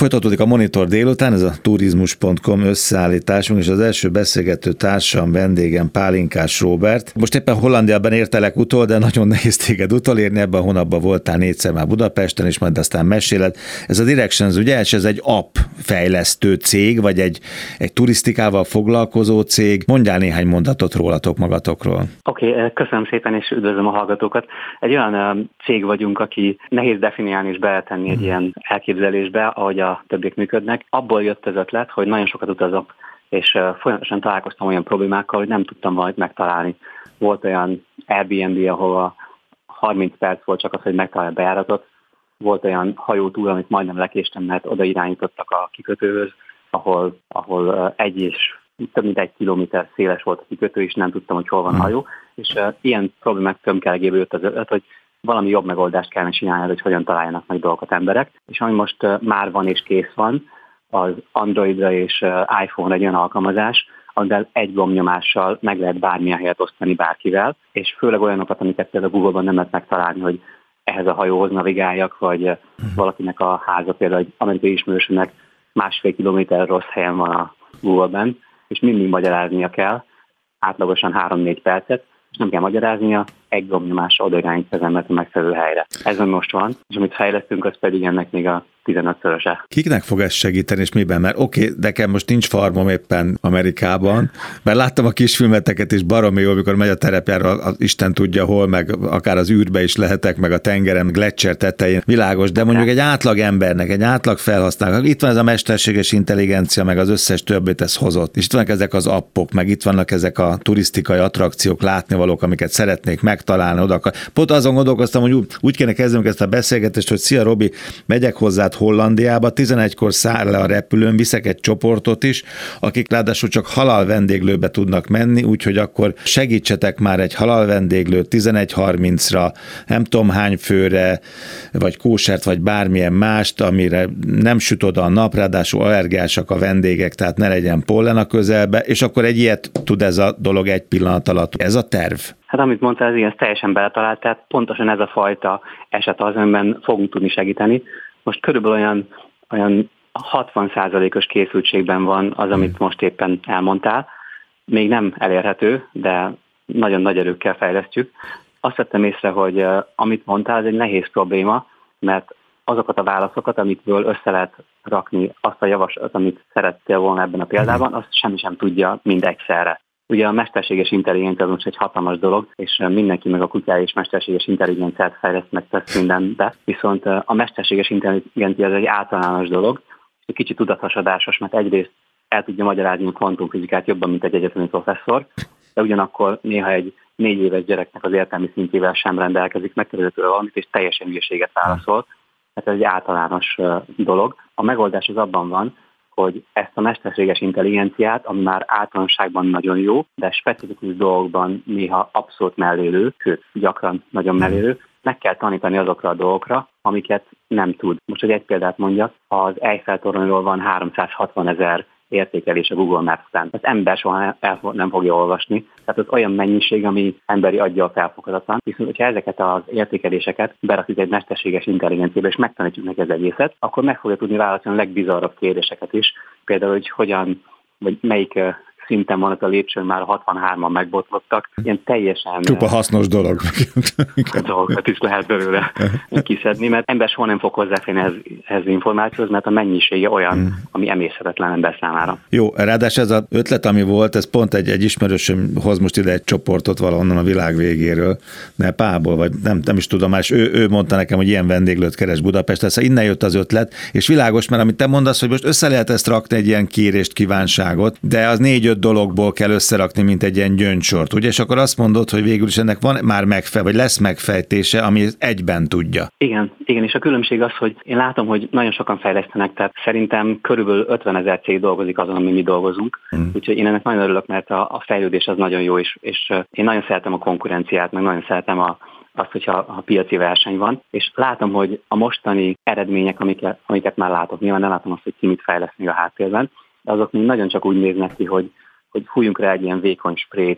Folytatódik a Monitor délután, ez a turizmus.com összeállításunk, és az első beszélgető társam, vendégem Pálinkás Róbert. Most éppen Hollandiában értelek utol, de nagyon nehéz téged utolérni, ebben a hónapban voltál 4-szer már Budapesten, és majd aztán meséled. Ez a Directions, ugye, és ez egy app fejlesztő cég, vagy egy turisztikával foglalkozó cég. Mondjál néhány mondatot rólatok magatokról. Oké, köszönöm szépen, és üdvözlöm a hallgatókat. Egy olyan cég vagyunk, aki nehéz definiálni és beletenni egy ilyen elképzelésbe, ahogy a többiek működnek. Abból jött az ötlet, hogy nagyon sokat utazok, és folyamatosan találkoztam olyan problémákkal, hogy nem tudtam valamit megtalálni. Volt olyan Airbnb, ahol 30 perc volt csak az, hogy megtalálj a bejáratot. Volt olyan hajótúr, amit majdnem lekéstem, mert oda irányítottak a kikötőhöz, ahol több mint 1 kilométer széles volt a kikötő, és nem tudtam, hogy hol van a hajó. És ilyen problémák tömkelegéből jött az ötlet, hogy valami jobb megoldást kellene csinálni, hogy hogyan találjanak meg dolgokat emberek. És ami most már van és kész van, az Androidra és iPhone-ra egy olyan alkalmazás, amivel egy gombnyomással meg lehet bármilyen helyet osztani bárkivel, és főleg olyanokat, amiket például a Google-ban nem lehet megtalálni, hogy ehhez a hajóhoz navigáljak, vagy valakinek a háza például egy amerikai ismerősömnek 1,5 kilométer rossz helyen van a Google-ben, és mindig magyaráznia kell, átlagosan 3-4 percet, és nem kell magyaráznia, egy gombnyomással odairányít az embert a megfelelő helyre. Ez most van, és amit fejlesztünk, az pedig ennek még a 15-szöröse. Kiknek fog ez segíteni, és miben? Mert nekem most nincs farmom éppen Amerikában, mert láttam a kisfilmeteket is baromi jó, amikor megy a terepjára, az Isten tudja hol, meg akár az űrbe is lehetek, meg a tengeren, Gletscher tetején, világos, de mondjuk egy átlag embernek, egy átlag felhasználónak, itt van ez a mesterséges intelligencia, meg az összes többit ez hozott, és itt vannak ezek az appok, meg itt vannak ezek a turisztikai attrakciók, látnivalók, amiket szeretnék megtalálni oda. Pont azon gondolkoztam, hogy úgy kéne kezdenünk ezt a beszélgetést, hogy szia Robi, megyek hozzád Hollandiába, 11-kor száll le a repülőn, viszek egy csoportot is, akik ráadásul csak halal vendéglőbe tudnak menni, úgyhogy akkor segítsetek már egy halal vendéglőt 11:30-ra, nem tudom hány főre, vagy kósert, vagy bármilyen mást, amire nem süt oda a nap, ráadásul allergiásak a vendégek, tehát ne legyen pollen a közelbe, és akkor egy ilyet tud ez a dolog egy pillanat alatt. Ez a terv? Hát amit mondtál, ez teljesen beletalált, tehát pontosan ez a fajta eset az, amiben fogunk tudni segíteni. Most körülbelül olyan 60%-os készültségben van az, amit most éppen elmondtál. Még nem elérhető, de nagyon nagy erőkkel fejlesztjük. Azt vettem észre, hogy amit mondtál, ez egy nehéz probléma, mert azokat a válaszokat, amikből össze lehet rakni azt a javaslatot, amit szerettél volna ebben a példában, azt semmi sem tudja mind egyszerre. Ugye a mesterséges intelligencia az most egy hatalmas dolog, és mindenki meg a kutyája és mesterséges intelligenciát fejleszt meg tesz mindenbe, viszont a mesterséges intelligencia az egy általános dolog, és egy kicsit tudathasadásos, mert egyrészt el tudja magyarázni a kvantumfizikát jobban, mint egy egyetemi professzor, de ugyanakkor néha egy 4 éves gyereknek az értelmi szintjével sem rendelkezik, megkérdezi tőle valamit, és teljesen hülyeséget válaszol. Hát ez egy általános dolog. A megoldás az abban van, hogy ezt a mesterséges intelligenciát, ami már általánosságban nagyon jó, de specifikus dolgokban néha abszolút mellélő, sőt, gyakran nagyon mellélő, meg kell tanítani azokra a dolgokra, amiket nem tud. Most, hogy egy példát mondjak, az Eiffel-toronyról van 360 000 értékelés a Google Maps-en. Az ember soha nem fogja olvasni, tehát az olyan mennyiség, ami emberi aggyal felfoghatatlan. Viszont, hogyha ezeket az értékeléseket berakjuk egy mesterséges intelligenciába, és megtanítjuk neki az egészet, akkor meg fogja tudni válaszolni a legbizarrabb kérdéseket is. Például, hogy hogyan, vagy melyik szinten van az a lépcsőn, már a 63-an megbotlottak. Ilyen teljesen... Csupa hasznos dolog. Dolgokat is lehet belőle kiszedni, mert ember soha nem fog hozzáférni ehhez információhoz, mert a mennyisége olyan, ami emészhetetlen ember számára. Jó, ráadásul ez az ötlet, ami volt, ez pont egy ismerősöm hoz most ide egy csoportot valahonnan a világ végéről, Nepálból, vagy nem is tudom, és ő mondta nekem, hogy ilyen vendéglőt keres Budapesten, szóval innen jött az ötlet, és világos, mert amit te mondasz, hogy most össze lehet ezt rakni egy ilyen kérést, kívánságot, de az 4-5 dologból kell összerakni, mint egy ilyen gyöngysort, ugye? És akkor azt mondod, hogy végül is ennek van már vagy lesz megfejtése, ami egyben tudja. Igen, és a különbség az, hogy én látom, hogy nagyon sokan fejlesztenek, tehát szerintem körülbelül 50 000 cég dolgozik azon, ami mi dolgozunk. Úgyhogy én ennek nagyon örülök, mert a fejlődés az nagyon jó, és én nagyon szeretem a konkurenciát, meg nagyon szeretem azt, hogyha a piaci verseny van, és látom, hogy a mostani eredmények, amiket már látok, nyilván nem látom azt, hogy ki mit fejleszt még a háttérben, de azok még nagyon csak úgy néznek ki, hogy fújjunk rá egy ilyen vékony sprayt,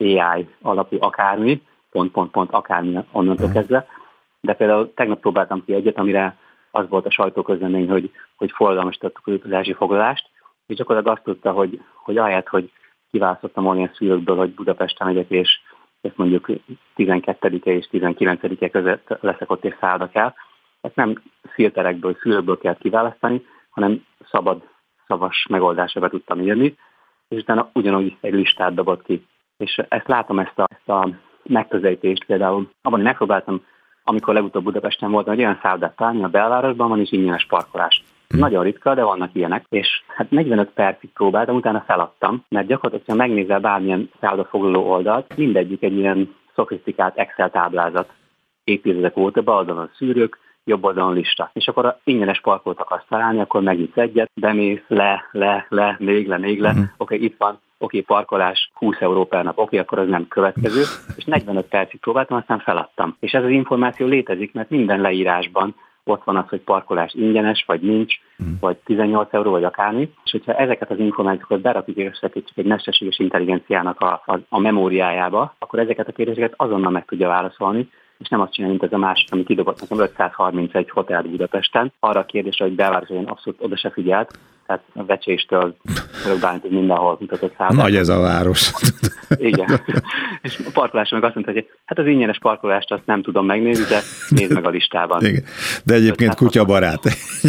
AI alapú akármi, pont akármi onnantól kezdve. De például tegnap próbáltam ki egyet, amire az volt a sajtóközlemény, hogy forradalmasítottuk az utazási foglalást, és gyakorlatilag azt tudta, hogy ahelyett, hogy kiválasztottam olyan szülőkből, hogy Budapesten megyek, és ezt mondjuk 12-e és 19-e között leszek ott és szállnak el. Ezt nem filterekből, szülőkből kell kiválasztani, hanem szabad, szavas megoldásra be tudtam írni, és utána ugyanúgy egy listát dobott ki. És ezt látom, ezt a megközelítést például. Abban megpróbáltam, amikor legutóbb Budapesten voltam, hogy olyan szállodát találni, a belvárosban van is ingyenes parkolás. Nagyon ritka, de vannak ilyenek. És hát 45 percig próbáltam, utána feladtam, mert gyakorlatilag, ha megnézel bármilyen szállodafoglaló oldalt, mindegyik egy ilyen szofisztikált Excel táblázat. Évtizedek óta bal oldalon szűrők, jobb oldalon lista. És akkor a ingyenes parkolót akarsz találni, akkor megnyitsz egyet, bemész, le, még le. Oké, itt van, parkolás 20 euró per nap, akkor az nem következő. És 45 percig próbáltam, aztán feladtam. És ez az információ létezik, mert minden leírásban ott van az, hogy parkolás ingyenes, vagy nincs, vagy 18 euró, vagy akármi. És hogyha ezeket az információkat berakjuk és összekötjük egy mesterséges intelligenciának a memóriájába, akkor ezeket a kérdéseket azonnal meg tudja válaszolni, és nem azt csinálja, mint ez a másik, ami kidobott nekem 531 hotel Budapesten. Arra a kérdésre, hogy belváros, hogy abszolút oda se figyelt, tehát a Vecséstől Bántig mindenhol mutatott szállodát. Nagy ez a város. Igen. És a parkoláson meg azt mondta, hogy hát az ingyenes parkolást azt nem tudom megnézni, de nézd meg a listában. Igen. De egyébként kutyabarát.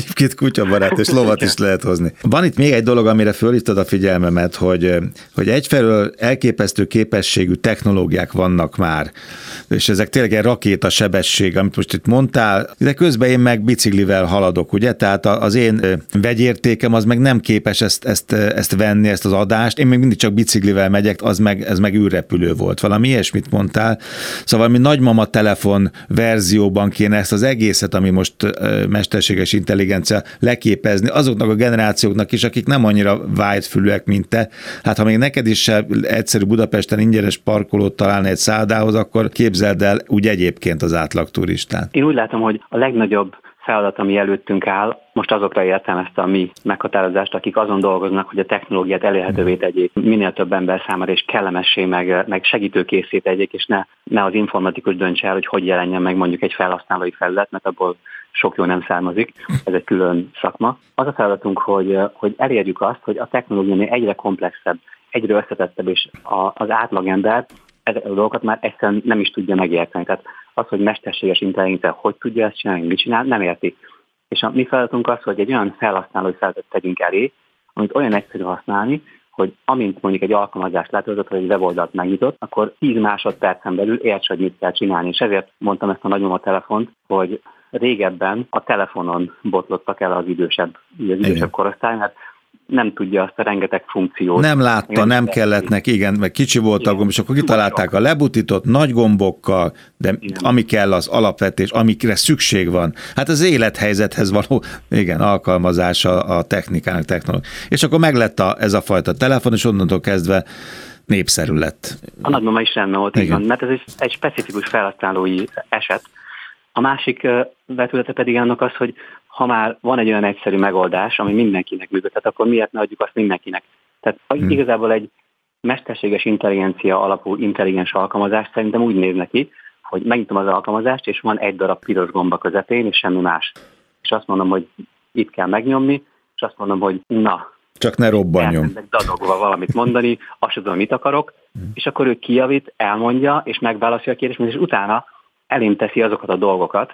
És lovat is lehet hozni. Van itt még egy dolog, amire fölhívtad a figyelmemet, hogy egyfelől elképesztő képességű technológiák vannak már, és ezek tényleg egy rakéta sebesség, amit most itt mondtál, de közben én meg biciklivel haladok, ugye? Tehát az én vegyértékem az meg nem képes ezt venni, ezt az adást. Én még mindig csak biciklivel megyek, ez meg űrrepülő volt. Valami ilyesmit mondtál. Szóval mi nagymama telefon verzióban kéne ezt az egészet, ami most mesterséges intelligencia leképezni azoknak a generációknak is, akik nem annyira vágyfülűek, mint te. Hát ha még neked is egyszerű Budapesten ingyenes parkolót találni egy szállodához, akkor képzeld el úgy egyébként az átlag turistán. Én úgy látom, hogy a legnagyobb feladat, ami előttünk áll, most azokra értelmezte a mi meghatározást, akik azon dolgoznak, hogy a technológiát elérhetővé tegyék minél több ember számára, és kellemessé, meg segítőkészé tegyék, és ne az informatikus döntse el, hogy jelenjen meg mondjuk egy felhasználói felület, mert abból sok jó nem származik, ez egy külön szakma. Az a feladatunk, hogy elérjük azt, hogy a technológia egyre komplexebb, egyre összetettebb, és az átlagember ezeket a dolgokat már egyszerűen nem is tudja megérteni. Tehát az, hogy mesterséges intelligencia hogy tudja ezt csinálni, mit csinál, nem érti. És a mi feladatunk az, hogy egy olyan felhasználói feladatot tegyünk elé, amit olyan egyszerű használni, hogy amint mondjuk egy alkalmazást látogatott, vagy egy weboldalt megnyitott, akkor 10 másodpercen belül érts, hogy mit kell csinálni. És ezért mondtam ezt a nagymama telefont, hogy régebben a telefonon botlottak el az idősebb korosztály, mert nem tudja azt a rengeteg funkciót. Nem látta, nem kellett neki, igen, meg kicsi volt a gomb, és akkor kitalálták a lebutított nagy gombokkal, de igen, ami kell az alapvetés, amikre szükség van. Hát az élethelyzethez való, igen, alkalmazása a technikának, technológiának. És akkor meglett ez a fajta telefon, és onnantól kezdve népszerű lett. A nagymama is rendben volt, igen, mert ez egy specifikus felhasználói eset. A másik vetülete pedig annak az, hogy ha már van egy olyan egyszerű megoldás, ami mindenkinek működhet, akkor miért ne adjuk azt mindenkinek? Tehát igazából egy mesterséges intelligencia alapú intelligens alkalmazás szerintem úgy néz neki, hogy megnyitom az alkalmazást, és van egy darab piros gomba közepén, és semmi más. És azt mondom, hogy itt kell megnyomni, és azt mondom, hogy na, csak ne robbanjon. Dadogva valamit mondani, azt tudom, mit akarok, és akkor ő kijavít, elmondja, és megválaszolja a kérdést, és utána elém teszi azokat a dolgokat,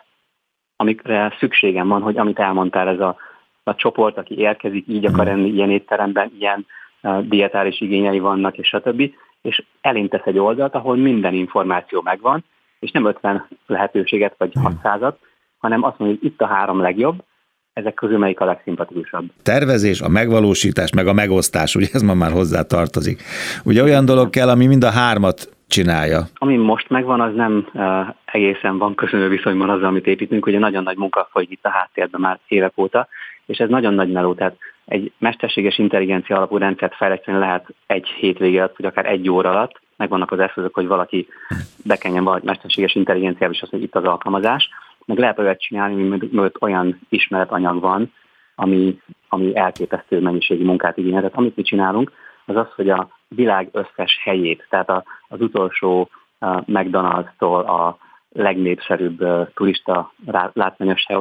amikre szükségem van, hogy amit elmondtál, ez a csoport, aki érkezik, így akar enni, ilyen étteremben, ilyen dietáris igényei vannak, és stb. És elém tesz egy oldalt, ahol minden információ megvan, és nem 50 lehetőséget vagy 600-at, hanem azt mondja, hogy itt a 3 legjobb, ezek közül melyik a legszimpatikusabb. Tervezés, a megvalósítás, meg a megosztás, ugye ez ma már hozzá tartozik. Ugye olyan dolog kell, ami mind a 3-at csinálja. Ami most megvan, az nem egészen van köszönő viszonyban azzal, amit építünk, ugye nagyon nagy munka folyik itt a háttérben már évek óta, és ez nagyon nagy meló, tehát egy mesterséges intelligencia alapú rendszert fejleszteni lehet egy hétvége alatt, vagy akár 1 óra alatt, megvannak az eszközök, hogy valaki bekenjen valahogy mesterséges intelligenciába, és azt, hogy itt az alkalmazás, meg lehet olyat csinálni, mert olyan ismeretanyag van, ami elképesztő mennyiségű munkát igényel. Tehát amit mi csinálunk, az az, hogy a világ összes helyét, tehát az utolsó McDonald's-tól a legnépszerűbb turista látványos helyokig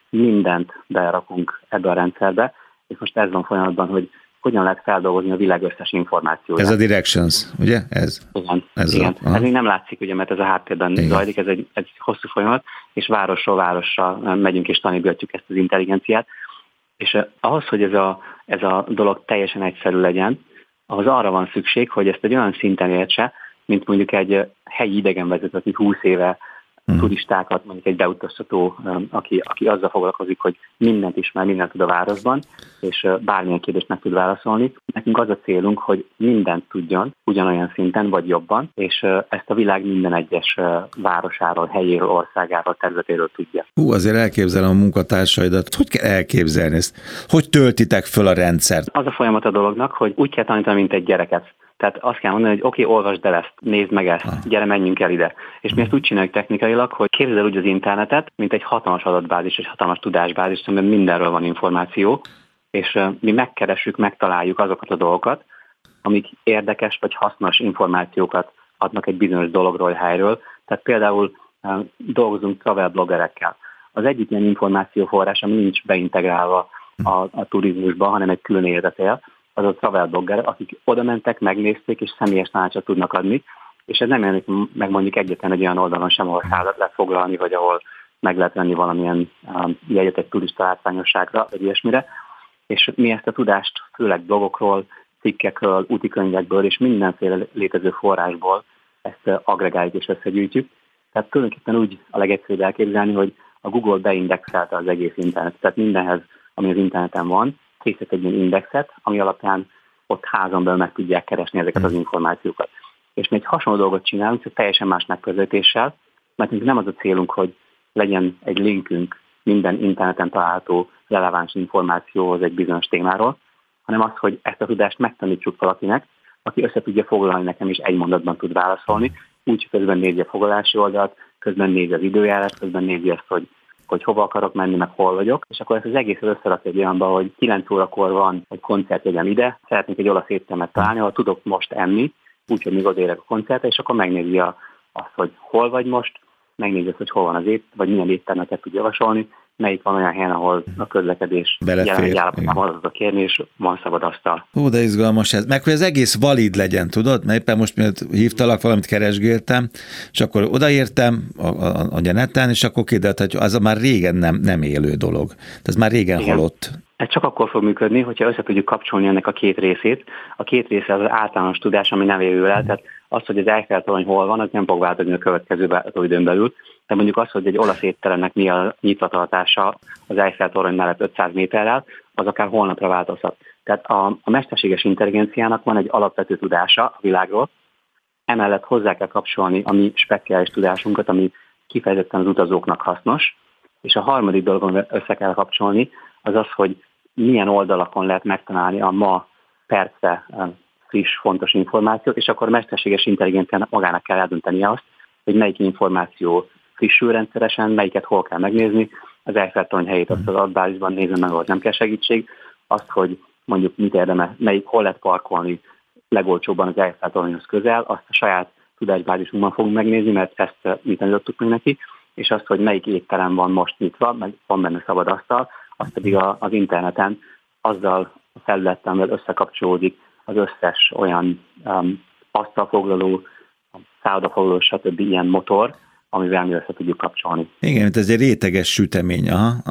mindent berakunk ebbe a rendszerbe, és most ez van folyamatban, hogy hogyan lehet feldolgozni a világ összes információját. Ez a Directions, ugye? Igen. Ez még nem látszik, ugye, mert ez a háttérben zajlik, ez egy hosszú folyamat, és városról városra megyünk és tanítgatjuk ezt az intelligenciát. És ahhoz, hogy ez a dolog teljesen egyszerű legyen, ahhoz arra van szükség, hogy ezt egy olyan szinten értse, mint mondjuk egy helyi idegenvezető, aki 20 éve turistákat, mondjuk egy beutaztató, aki azzal foglalkozik, hogy mindent ismer, mindent tud a városban, és bármilyen kérdést meg tud válaszolni. Nekünk az a célunk, hogy mindent tudjon, ugyanolyan szinten, vagy jobban, és ezt a világ minden egyes városáról, helyéről, országáról, területéről tudja. Azért elképzelem a munkatársaidat. Hogy kell elképzelni ezt? Hogy töltitek föl a rendszert? Az a folyamat a dolognak, hogy úgy kell tanítani, mint egy gyereket. Tehát azt kell mondani, hogy oké, olvasd el ezt, nézd meg ezt, gyere, menjünk el ide. És mi ezt úgy csináljuk technikailag, hogy képzeld el úgy az internetet, mint egy hatalmas adatbázis, egy hatalmas tudásbázis, amiben mindenről van információ, és mi megkeressük, megtaláljuk azokat a dolgokat, amik érdekes vagy hasznos információkat adnak egy bizonyos dologról, helyről. Tehát például dolgozunk travel bloggerekkel. Az egyik ilyen információforrás, ami nincs beintegrálva a turizmusba, hanem egy külön életet él, az a travel blogger, akik oda mentek, megnézték, és személyes tanácsot tudnak adni, és ez nem jelenik meg mondjuk egyetlen egy olyan oldalon sem, ahol szállat lehet foglalni, vagy ahol meg lehet venni valamilyen jegyet egy turista látványosságra, vagy ilyesmire. És mi ezt a tudást főleg blogokról, cikkekről, útikönyvekből és mindenféle létező forrásból ezt agregáljuk és összegyűjtjük. Tehát tulajdonképpen úgy a legegyszerűbb elképzelni, hogy a Google beindexelte az egész internetet. Tehát mindenhez, ami az interneten van, készít egy ilyen indexet, ami alapján ott házon belül meg tudják keresni ezeket az információkat. És mi egy hasonló dolgot csinálunk, csak teljesen más megközelítéssel, mert nem az a célunk, hogy legyen egy linkünk minden interneten található releváns információhoz egy bizonyos témáról, hanem az, hogy ezt a tudást megtanítsuk valakinek, aki össze tudja foglalni nekem, és egy mondatban tud válaszolni, úgy közben nézi a foglalási oldalt, közben nézi az időjárat, közben nézi azt, hogy hova akarok menni, meg hol vagyok, és akkor ezt az egészet összerakja egy olyanba, hogy 9 órakor van egy koncert, legyen ide, szeretnék egy olasz éttermet találni, ahol tudok most enni, úgyhogy még odérek a koncertre, és akkor megnézi azt, hogy hol vagy most, megnézi azt, hogy hol van az vagy milyen éttermeket tud javasolni, melyik van olyan helyen, ahol a közlekedés jelenlegi állapotában az a kérni, és van szabad asztal. De izgalmas ez. Meg hogy az egész valid legyen, tudod? Mert éppen most miatt hívtalak, valamit keresgéltem, és akkor odaértem a neten, és akkor kiderült, hogy az már régen nem élő dolog. Ez már régen halott. Ez csak akkor fog működni, hogyha össze tudjuk kapcsolni ennek a két részét. A két része az általános tudás, ami nem évül el, tehát az, hogy az Eiffel-torony hol van, az nem fog változni a következő időn belül. De mondjuk az, hogy egy olasz étteremnek mi a nyitvatartása az Eiffel-torony mellett 500 méterrel, az akár holnapra változhat. Tehát a mesterséges intelligenciának van egy alapvető tudása a világról, emellett hozzá kell kapcsolni a mi speciális tudásunkat, ami kifejezetten az utazóknak hasznos, és a harmadik dolog, amivel össze kell kapcsolni, az az, hogy milyen oldalakon lehet megtalálni a ma perce friss, fontos információt, és akkor a mesterséges intelligenciának magának kell eldönteni azt, hogy melyik információ frissül rendszeresen, melyiket hol kell megnézni, az Eiffel-torony helyét azt az adatbázisban nézem meg, ahol nem kell segítség, azt, hogy mondjuk mit érdemes, hol lehet parkolni legolcsóbban az Eiffel-toronyhoz közel, azt a saját tudásbázisunkban fogunk megnézni, mert ezt mi tanítottuk meg neki, és azt, hogy melyik étterem van most nyitva, meg van benne szabad asztal, azt pedig az interneten azzal a felülettel összekapcsolódik az összes olyan asztalfoglaló, szállodafoglaló, stb. Ilyen motor, amivel mi össze tudjuk kapcsolni. Igen, ez egy réteges sütemény.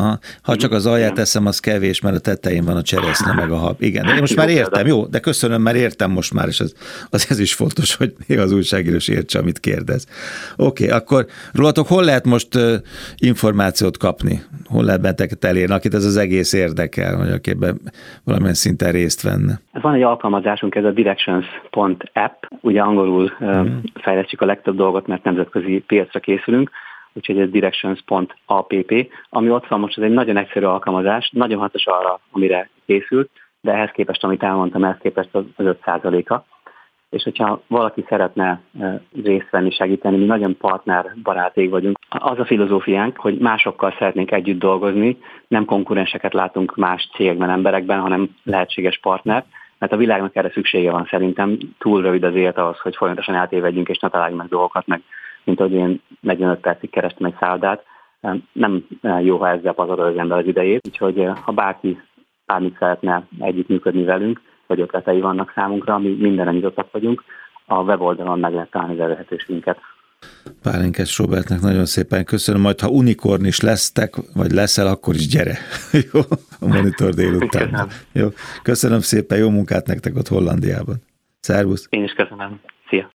Ha csak az alját eszem, az kevés, mert a tetején van a cseresznye meg a hab. Igen, de én most már értem, jó, de köszönöm, mert értem most már, és ez is fontos, hogy az újságíró is értse, amit kérdez. Oké, akkor rólatok hol lehet most információt kapni? Hol lehet benneteket elérni, akit ez az egész érdekel, vagy aki ebben valamilyen szinten részt venne? Van egy alkalmazásunk, ez a directions.app, ugye angolul fejlesztjük a legtöbb dolgot, mert nemzetközi piacra készülünk, úgyhogy ez directions.app, ami ott van most, ez egy nagyon egyszerű alkalmazás, nagyon hatos arra, amire készült, de ehhez képest, amit elmondtam, ehhez képest az 5%-a. És hogyha valaki szeretne részt venni, segíteni, mi nagyon partnerbarát ég vagyunk. Az a filozófiánk, hogy másokkal szeretnénk együtt dolgozni, nem konkurenseket látunk más cégben, emberekben, hanem lehetséges partner, mert a világnak erre szüksége van szerintem. Túl rövid az élet ahhoz, hogy folyamatosan eltévedjünk és ne találjunk meg dolgokat, meg mint ahogy én 45 percig kerestem egy szállodát, nem jó, ha ezzel pazarol az ember az idejét, úgyhogy ha bárki bármit szeretne együttműködni velünk, vagy ötletei vannak számunkra, mi mindenre nyitottak vagyunk, a weboldalon meg lehet találni az lehetőségünket. Pálinkás Robertnek nagyon szépen köszönöm, majd ha unikorn is lesztek, vagy leszel, akkor is gyere. Jó, a Monitor délután. Köszönöm. Jó, köszönöm szépen, jó munkát nektek ott Hollandiában. Szervusz! Én is köszönöm. Szia!